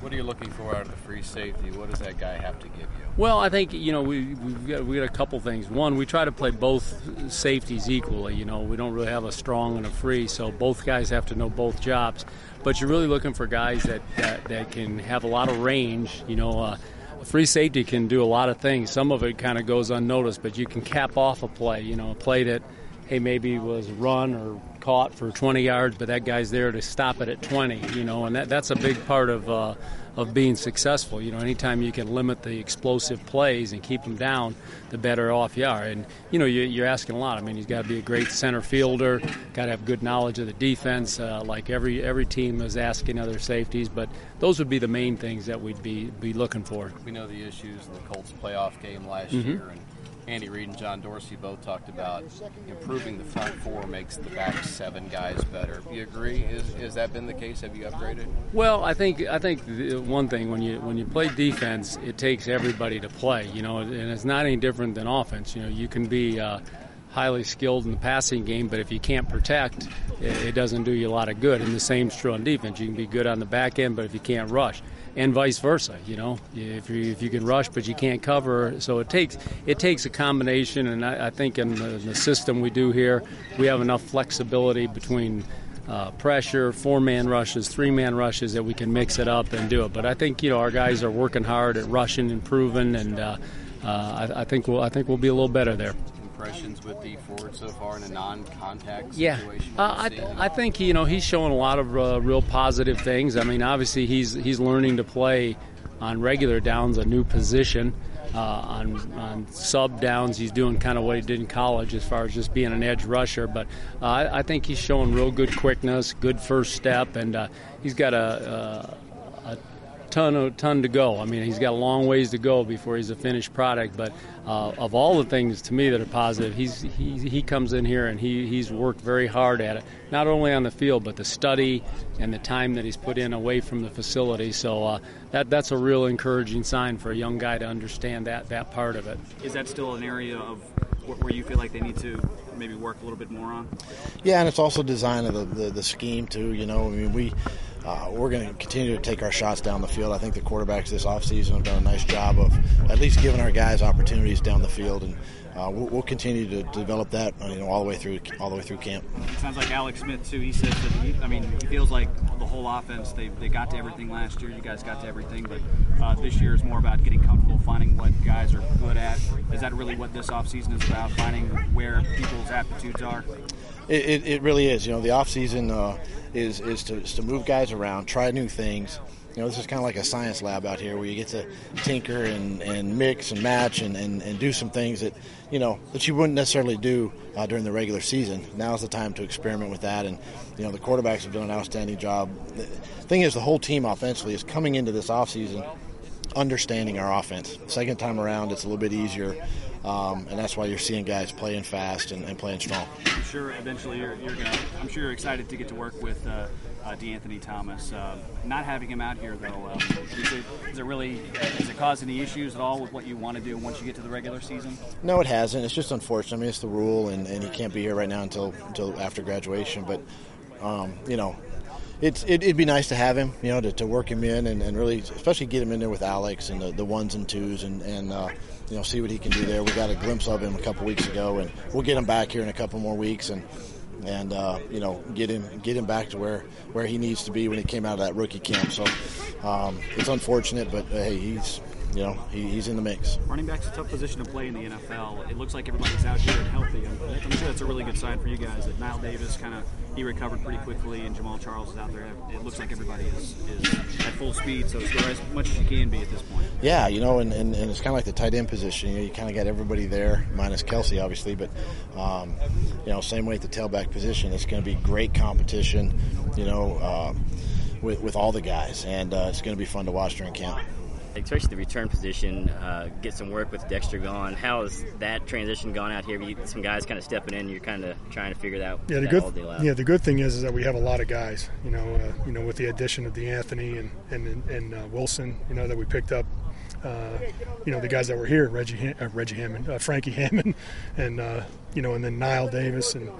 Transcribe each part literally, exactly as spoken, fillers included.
What are you looking for out of the free safety? What does that guy have to give you? Well, I think, you know, we, we've got, we got a couple things. One, we try to play both safeties equally. You know, we don't really have a strong and a free, so both guys have to know both jobs. But you're really looking for guys that, that, that can have a lot of range. You know, uh, a free safety can do a lot of things. Some of it kind of goes unnoticed, but you can cap off a play, you know, a play that, hey, maybe was run or caught for twenty yards, but that guy's there to stop it at twenty, you know, and that, that's a big part of uh, of being successful. You know, anytime you can limit the explosive plays and keep them down, the better off you are. And, you know, you, you're asking a lot. I mean, he's got to be a great center fielder, got to have good knowledge of the defense, uh, like every every team is asking other safeties, but those would be the main things that we'd be, be looking for. We know the issues in the Colts playoff game last Mm-hmm. year, and Andy Reid and John Dorsey both talked about improving the front four makes the back seven guys better. Do you agree? Is has that been the case? Have you upgraded? Well, I think I think the one thing when you when you play defense, it takes everybody to play. You know, and it's not any different than offense. You know, you can be uh, highly skilled in the passing game, but if you can't protect, it, it doesn't do you a lot of good. And the same's true on defense. You can be good on the back end, but if you can't rush. And vice versa, you know, if you if you can rush but you can't cover, so it takes it takes a combination. And I, I think in the, the system we do here, we have enough flexibility between uh, pressure, four-man rushes, three-man rushes that we can mix it up and do it. But I think, you know, our guys are working hard at rushing, improving, and uh, uh, I, I think we'll I think we'll be a little better there. Impressions with Dee Ford so far in a non-contact yeah. situation? Uh, I, th- I think, you know, he's showing a lot of uh, real positive things. I mean, obviously he's he's learning to play on regular downs, a new position. Uh, on, on sub downs, he's doing kind of what he did in college as far as just being an edge rusher. But uh, I, I think he's showing real good quickness, good first step, and uh, he's got a, a, a ton of, ton to go. I mean, he's got a long ways to go before he's a finished product. But uh, of all the things to me that are positive, he's he he comes in here and he he's worked very hard at it, not only on the field but the study and the time that he's put in away from the facility. So uh, that that's a real encouraging sign for a young guy to understand that that part of it. Is that still an area of where you feel like they need to maybe work a little bit more on? Yeah, and it's also design of the, the, the scheme too. You know, I mean, we uh, we're going to continue to take our shots down the field. I think the quarterbacks this offseason have done a nice job of at least giving our guys opportunities down the field, and uh, we'll, we'll continue to develop that, you know, all the way through all the way through camp. It sounds like Alex Smith too. He says that he, I mean, he feels like the whole offense they they got to everything last year. You guys got to everything, but uh, this year is more about getting comfortable, finding what guys are good at. Is that really what this offseason is about? Finding where people's aptitudes are? It, it, it really is. You know, the off season uh, is is to, is to move guys around, try new things. You know, this is kind of like a science lab out here where you get to tinker and, and mix and match and, and, and do some things that, you know, that you wouldn't necessarily do uh, during the regular season. Now's the time to experiment with that. And, you know, the quarterbacks have done an outstanding job. The thing is, the whole team offensively is coming into this offseason understanding our offense. Second time around, it's a little bit easier. Um, and that's why you're seeing guys playing fast and, and playing strong. I'm sure eventually you're, you're gonna. I'm sure you're excited to get to work with uh, uh, DeAnthony Thomas. Uh, not having him out here though, uh, is, it, is it really has it caused any issues at all with what you want to do once you get to the regular season? No, it hasn't. It's just unfortunate. I mean, it's the rule, and, and he can't be here right now until until after graduation. But um, you know. It's, it, it'd be nice to have him, you know, to, to work him in and, and really, especially get him in there with Alex and the, the ones and twos and, and uh, you know, see what he can do there. We got a glimpse of him a couple weeks ago, and we'll get him back here in a couple more weeks and, and uh, you know, get him get him back to where, where he needs to be when he came out of that rookie camp. So um, it's unfortunate, but, uh, hey, he's, you know, he, he's in the mix. Running back's a tough position to play in the N F L. It looks like everybody's out here and healthy. I'm, I'm sure that's a really good sign for you guys that Knile Davis kind of he recovered pretty quickly, and Jamal Charles is out there. It looks like everybody is, is at full speed, so score as much as you can be at this point. Yeah, you know, and, and, and it's kind of like the tight end position. You know, you kind of got everybody there, minus Kelsey, obviously, but, um, you know, same way at the tailback position. It's going to be great competition, you know, uh, with, with all the guys, and uh, it's going to be fun to watch during camp. Especially the return position, uh, get some work with Dexter gone. How has that transition gone out here? You, some guys kind of stepping in, you're kind of trying to figure that out. Yeah, the good, yeah, the good thing is, is that we have a lot of guys. You know, uh, you know, with the addition of DeAnthony and and and uh, Wilson, you know, that we picked up. Uh, you know, the guys that were here, Reggie, uh, Reggie Hammond, uh, Frankie Hammond, and uh, you know, and then Knile Davis and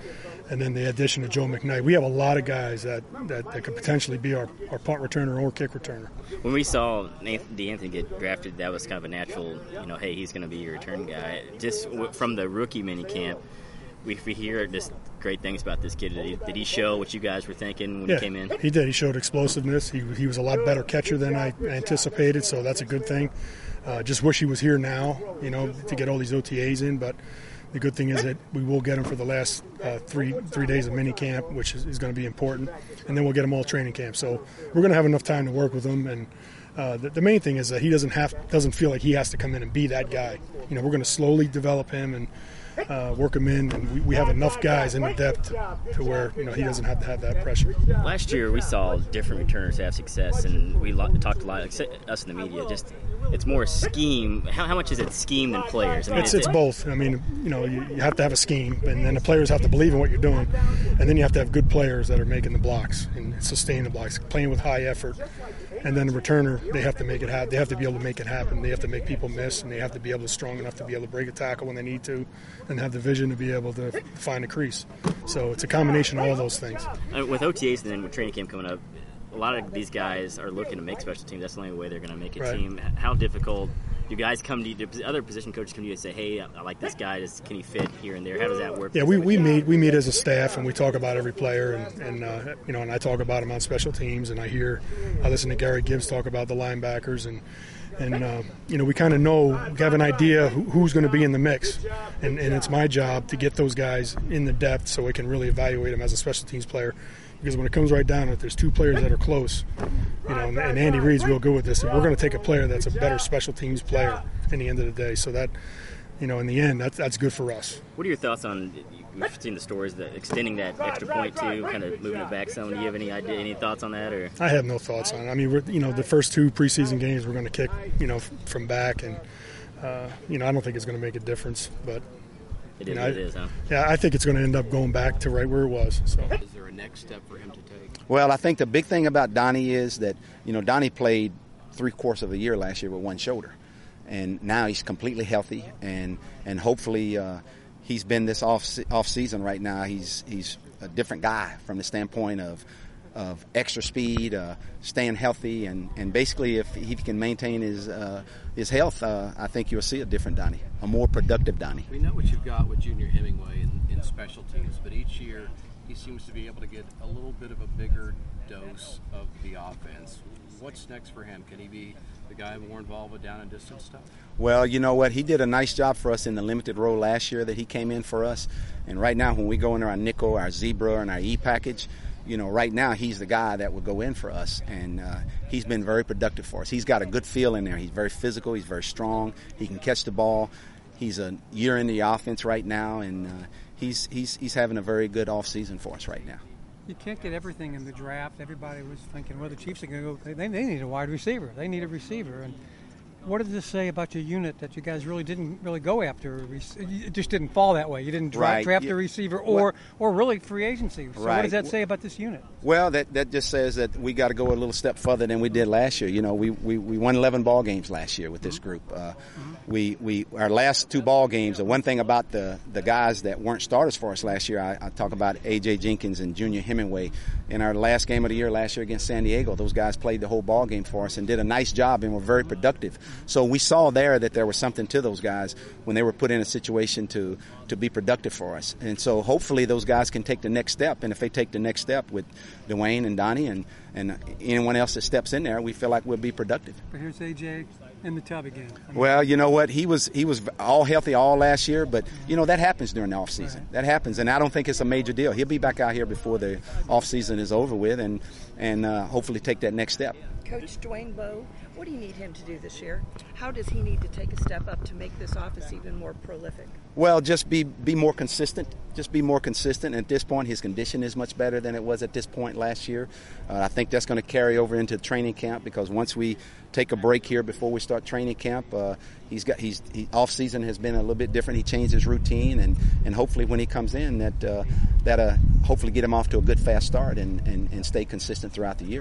and then the addition of Joe McKnight. We have a lot of guys that, that, that could potentially be our, our punt returner or kick returner. When we saw DeAnthony get drafted, that was kind of a natural, you know, hey, he's going to be your return guy. Just w- from the rookie mini camp, we, we hear just great things about this kid. Did he, did he show what you guys were thinking when yeah, he came in? He did. He showed explosiveness. He, he was a lot better catcher than I anticipated, so that's a good thing. Uh, just wish he was here now, you know, to get all these O T As in, but the good thing is that we will get him for the last uh, three three days of mini camp, which is, is going to be important, and then we'll get him all training camp. So we're going to have enough time to work with him, and uh, the, the main thing is that he doesn't have doesn't feel like he has to come in and be that guy. You know, we're going to slowly develop him and uh, work him in, and we, we have enough guys in the depth to where, you know, he doesn't have to have that pressure. Last year we saw different returners have success, and we lo- talked a lot, like us in the media, just it's more scheme. How, how much is it scheme than players? I mean, it's it's both. I mean, you know, you, you have to have a scheme, and then the players have to believe in what you're doing, and then you have to have good players that are making the blocks and sustain the blocks, playing with high effort. And then the returner, they have to make it happen. They have to be able to make it happen. They have to make people miss, and they have to be able to strong enough to be able to break a tackle when they need to, and have the vision to be able to find a crease. So it's a combination of all those things. Uh, with O T As and then with training camp coming up, a lot of these guys are looking to make special teams. That's the only way they're going to make a Right. team. How difficult do guys come to you? Do other position coaches come to you and say, "Hey, I like this guy. Does, can he fit here and there?" How does that work? Yeah, we, we meet we meet as a staff, and we talk about every player, and, and uh, you know, and I talk about them on special teams, and I hear, I listen to Gary Gibbs talk about the linebackers, and and uh, you know, we kind of know, we have an idea who, who's going to be in the mix, and and it's my job to get those guys in the depth so we can really evaluate them as a special teams player. Because when it comes right down to it, there's two players that are close, you know, and, and Andy Reid's real good with this. And we're going to take a player that's a better special teams player in the end of the day. So that, you know, in the end, that's that's good for us. What are your thoughts on? We've seen the stories that extending that extra point to, kind of moving it back some. Do you have any idea, any thoughts on that, or? I have no thoughts on it. I mean, we're, you know, the first two preseason games we're going to kick, you know, f- from back, and uh, you know, I don't think it's going to make a difference, but. It is You know, what it is, huh? Yeah, I think it's going to end up going back to right where it was. So. Is there a next step for him to take? Well, I think the big thing about Donnie is that, you know, Donnie played three quarters of a year last year with one shoulder, and now he's completely healthy, and and hopefully uh, he's been this off off season right now. He's he's a different guy from the standpoint of of extra speed, uh, staying healthy, and, and basically if he can maintain his uh, his health, uh, I think you'll see a different Donnie, a more productive Donnie. We know what you've got with Junior Hemingway in, in special teams, but each year he seems to be able to get a little bit of a bigger dose of the offense. What's next for him? Can he be the guy more involved with down and distance stuff? Well, you know what? He did a nice job for us in the limited role last year that he came in for us. And right now when we go into our nickel, our zebra, and our E package, you know, right now he's the guy that would go in for us, and uh, he's been very productive for us. He's got a good feel in there. He's very physical. He's very strong. He can catch the ball. He's a year in the offense right now, and uh, he's he's he's having a very good off season for us right now. You can't get everything in the draft. Everybody was thinking, well, the Chiefs are going to go. They, they need a wide receiver. They need a receiver. And what does this say about your unit that you guys really didn't really go after? It just didn't fall that way. You didn't draft, Right. draft Yeah. a receiver or or really free agency. So what Right. does that say about this unit? Well, that, that just says that we got to go a little step further than we did last year. You know, we, we, we won eleven ball games last year with this group. Uh, we we our last two ball games. The one thing about the the guys that weren't starters for us last year, I, I talk about A J Jenkins and Junior Hemingway. In our last game of the year last year against San Diego, those guys played the whole ball game for us and did a nice job and were very productive. So we saw there that there was something to those guys when they were put in a situation to to be productive for us. And so hopefully those guys can take the next step. And if they take the next step with Dwayne and Donnie and, and anyone else that steps in there, we feel like we'll be productive. But here's A J in the tub again. I mean, Well, you know what? He was he was all healthy all last year, but you know that happens during the off season. That happens, and I don't think it's a major deal. He'll be back out here before the off season is over with, and and uh, hopefully take that next step. Coach Dwayne Bowe, what do you need him to do this year? How does he need to take a step up to make this office even more prolific? Well, just be be more consistent. Just be more consistent. At this point, his condition is much better than it was at this point last year. Uh, I think that's going to carry over into training camp because once we take a break here before we start training camp, uh, he's got he's he, off season has been a little bit different. He changed his routine, and, and hopefully when he comes in, that uh, that uh, hopefully get him off to a good fast start and, and, and stay consistent throughout the year.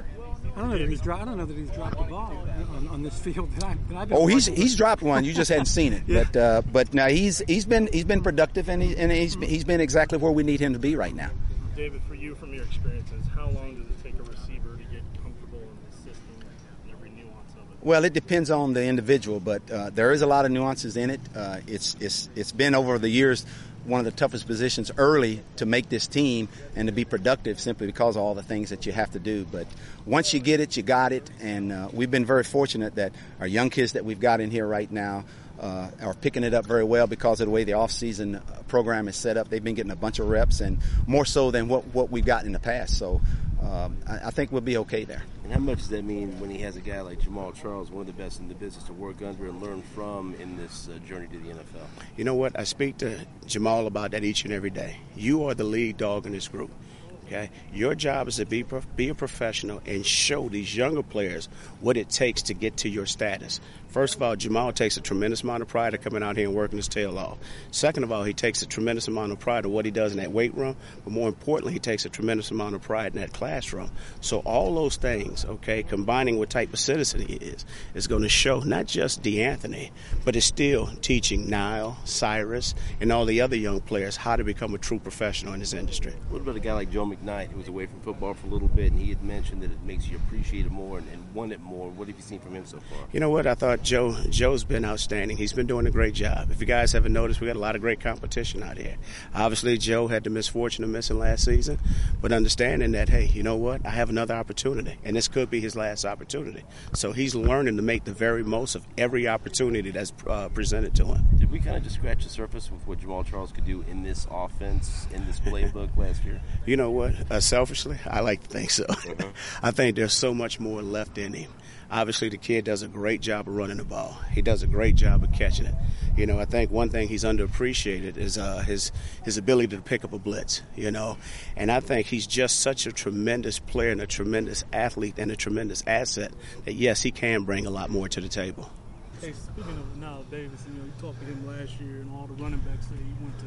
I don't know that he's dro- I don't know that he's dropped the ball on, on this field that, I, that I've been. Oh, he's watching. he's dropped one. You just hadn't seen it. Yeah. But uh, but now he's he's been he's been productive and he, and he's he's been exactly where we need him to be right now. David, for you, from your experiences, how long does it take a receiver to get comfortable in the system and every nuance of it? Well, it depends on the individual, but uh, there is a lot of nuances in it. Uh, it's it's it's been over the years one of the toughest positions early to make this team and to be productive simply because of all the things that you have to do. But once you get it, you got it. And uh, we've been very fortunate that our young kids that we've got in here right now uh, are picking it up very well because of the way the off-season program is set up. They've been getting a bunch of reps and more so than what, what we've got in the past. So um, I, I think we'll be okay there. And how much does that mean when he has a guy like Jamal Charles, one of the best in the business, to work under and learn from in this uh, journey to the N F L? You know what? I speak to Jamal about that each and every day. You are the lead dog in this group. Okay, your job is to be be a professional and show these younger players what it takes to get to your status. First of all, Jamal takes a tremendous amount of pride of coming out here and working his tail off. Second of all, he takes a tremendous amount of pride of what he does in that weight room, but more importantly, he takes a tremendous amount of pride in that classroom. So all those things, okay, combining what type of citizen he is, is going to show not just DeAnthony, but it's still teaching Niall, Cyrus, and all the other young players how to become a true professional in this industry. What about a guy like Joe McKnight, who was away from football for a little bit, and he had mentioned that it makes you appreciate it more and, and want it more. What have you seen from him so far? You know what? I thought Joe Joe's been outstanding. He's been doing a great job. If you guys haven't noticed, we got a lot of great competition out here. Obviously, Joe had the misfortune of missing last season, but understanding that, hey, you know what? I have another opportunity, and this could be his last opportunity. So he's learning to make the very most of every opportunity that's uh, presented to him. Did we kind of just scratch the surface with what Jamal Charles could do in this offense, in this playbook last year? You know what? Uh, selfishly, I like to think so. Uh-huh. I think there's so much more left in him. Obviously, the kid does a great job of running the ball. He does a great job of catching it. You know, I think one thing he's underappreciated is uh, his his ability to pick up a blitz, you know. And I think he's just such a tremendous player and a tremendous athlete and a tremendous asset that, yes, he can bring a lot more to the table. Hey, speaking of Niall Davis, you know, you talked to him last year and all the running backs that he went to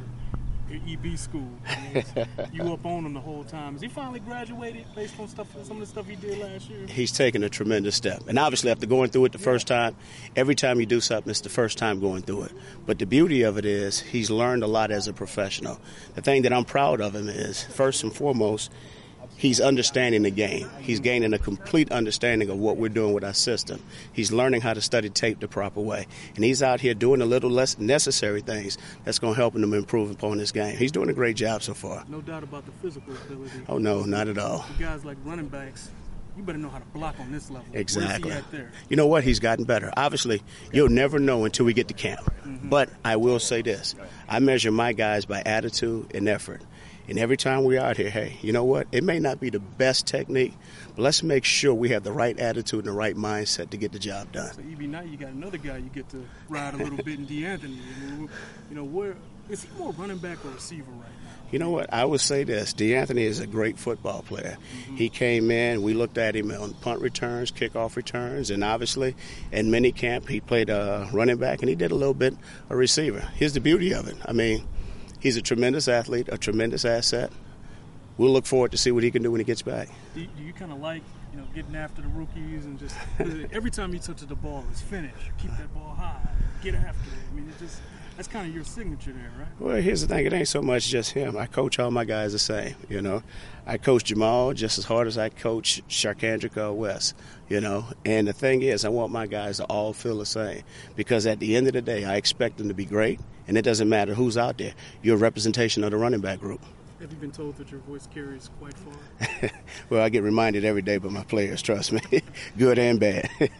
E B school. You, know, you up on him the whole time. Has he finally graduated based on stuff, some of the stuff he did last year? He's taken a tremendous step. And obviously, after going through it the yeah. first time, every time you do something, it's the first time going through it. But the beauty of it is he's learned a lot as a professional. The thing that I'm proud of him is, first and foremost, he's understanding the game. He's gaining a complete understanding of what we're doing with our system. He's learning how to study tape the proper way. And he's out here doing a little less necessary things that's going to help him improve upon his game. He's doing a great job so far. No doubt about the physical ability. Oh, no, not at all. The guys like running backs, you better know how to block on this level. Exactly. Where's he at there? You know what? He's gotten better. Obviously, you'll never know until we get to camp. Mm-hmm. But I will say this. I measure my guys by attitude and effort. And every time we're out here, hey, you know what? It may not be the best technique, but let's make sure we have the right attitude and the right mindset to get the job done. So, E B, now you got another guy you get to ride a little bit in DeAnthony. You know, where is he more running back or receiver right now? You know what? I would say this. DeAnthony is a great football player. Mm-hmm. He came in. We looked at him on punt returns, kickoff returns, and obviously in minicamp he played a running back, and he did a little bit of receiver. Here's the beauty of it. I mean, he's a tremendous athlete, a tremendous asset. We'll look forward to see what he can do when he gets back. Do you, do you kind of like, you know, getting after the rookies and just every time he touches the ball, it's finished. Keep that ball high. Get after it. I mean, it just that's kind of your signature there, right? Well, here's the thing. It ain't so much just him. I coach all my guys the same, you know. I coach Jamal just as hard as I coach Sharkandrick West, you know. And the thing is, I want my guys to all feel the same because at the end of the day, I expect them to be great, and it doesn't matter who's out there. You're a representation of the running back group. Have you been told that your voice carries quite far? Well, I get reminded every day by my players, trust me, good and bad.